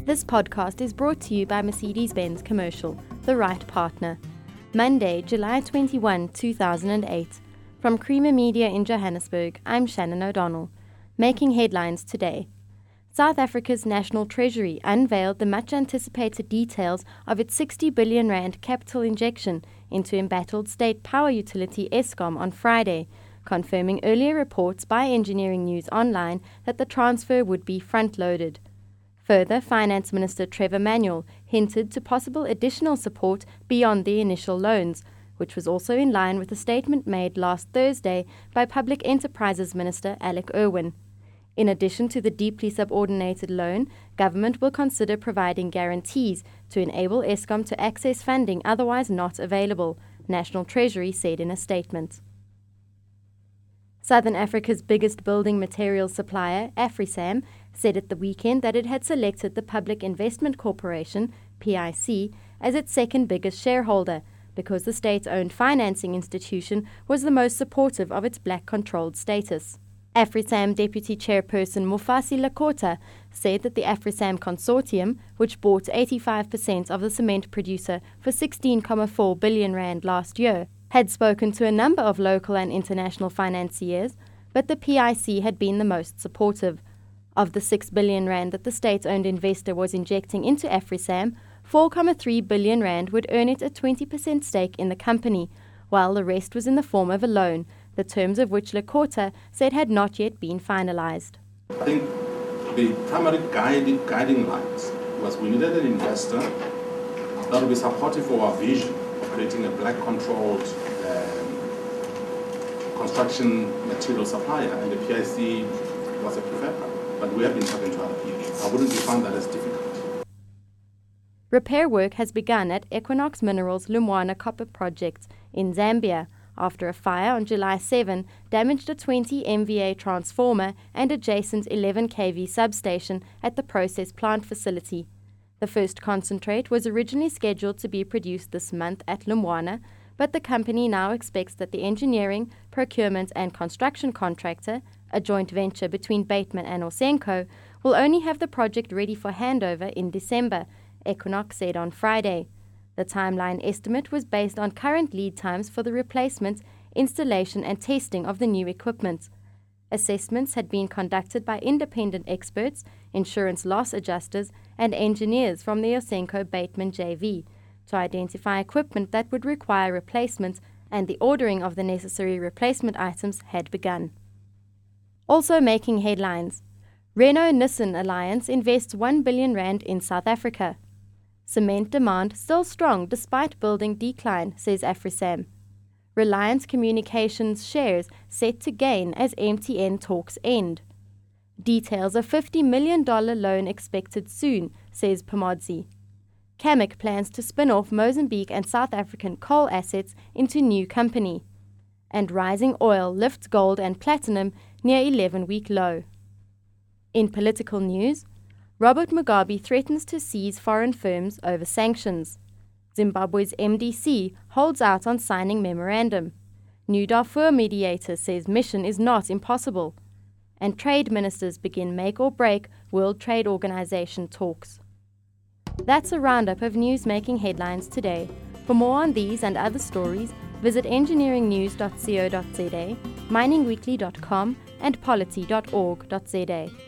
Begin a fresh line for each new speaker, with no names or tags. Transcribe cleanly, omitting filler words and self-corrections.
This podcast is brought to you by Mercedes-Benz Commercial, the right partner. Monday, July 21, 2008. From Creamer Media in Johannesburg, I'm Shannon O'Donnell. Making headlines today. South Africa's National Treasury unveiled the much-anticipated details of its 60 billion rand capital injection into embattled state power utility Eskom on Friday, confirming earlier reports by Engineering News Online that the transfer would be front-loaded. Further, Finance Minister Trevor Manuel hinted to possible additional support beyond the initial loans, which was also in line with a statement made last Thursday by Public Enterprises Minister Alec Erwin. In addition to the deeply subordinated loan, government will consider providing guarantees to enable Eskom to access funding otherwise not available, National Treasury said in a statement. Southern Africa's biggest building materials supplier, AfriSam, said at the weekend that it had selected the Public Investment Corporation, PIC, as its second biggest shareholder because the state-owned financing institution was the most supportive of its black-controlled status. AfriSam Deputy Chairperson Mufasi Lakota said that the AfriSam Consortium, which bought 85% of the cement producer for 16.4 billion rand last year, had spoken to a number of local and international financiers, but the PIC had been the most supportive. Of the 6 billion rand that the state-owned investor was injecting into AfriSam, 4.3 billion rand would earn it a 20% stake in the company, while the rest was in the form of a loan, the terms of which Lakota said had not yet been finalized.
I think the primary guiding lights was we needed an investor that would be supportive for our vision of creating a black-controlled construction material supplier, and the PIC was a preferred one. But we have been talking to other people. I wouldn't find that as difficult.
Repair work has begun at Equinox Minerals' Lumwana copper project in Zambia after a fire on July 7 damaged a 20 MVA transformer and adjacent 11 kV substation at the process plant facility. The first concentrate was originally scheduled to be produced this month at Lumwana, but the company now expects that the engineering, procurement and construction contractor, a joint venture between Bateman and Ausenco, will only have the project ready for handover in December, Equinox said on Friday. The timeline estimate was based on current lead times for the replacement, installation and testing of the new equipment. Assessments had been conducted by independent experts, insurance loss adjusters and engineers from the Ausenco-Bateman JV to identify equipment that would require replacement, and the ordering of the necessary replacement items had begun. Also making headlines, Renault-Nissan Alliance invests 1 billion rand in South Africa. Cement demand still strong despite building decline, says AfriSam. Reliance Communications shares set to gain as MTN talks end. Details of $50 million loan expected soon, says Pamodzi. Camic plans to spin off Mozambique and South African coal assets into new company. And rising oil lifts gold and platinum near 11-week low. In political news, Robert Mugabe threatens to seize foreign firms over sanctions. Zimbabwe's MDC holds out on signing memorandum. New Darfur mediator says mission is not impossible. And trade ministers begin make-or-break World Trade Organization talks. That's a roundup of news making headlines today. For more on these and other stories, visit engineeringnews.co.za, miningweekly.com and polity.org.za.